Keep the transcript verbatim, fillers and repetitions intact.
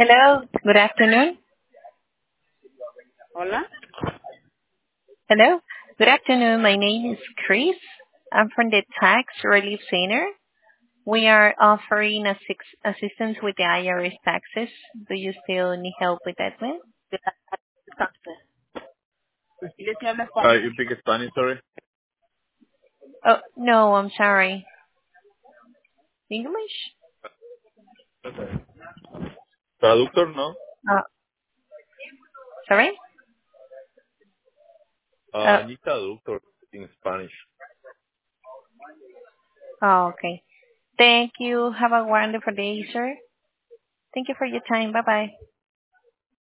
Hello, good afternoon. Hola. Hello, good afternoon. My name is Chris. I'm from the Tax Relief Center. We are offering assix- assistance with the I R S taxes. Do you still need help with that one? De la taxa. Dile si habla Uh, español. you speak Spanish, sorry? Oh, no, I'm sorry. English? Traductor, no? Uh, sorry? Uh, Uh, I need traductor in Spanish. oh, okay. Thank you. Have a wonderful day, sir. Thank you for your time. Bye-bye.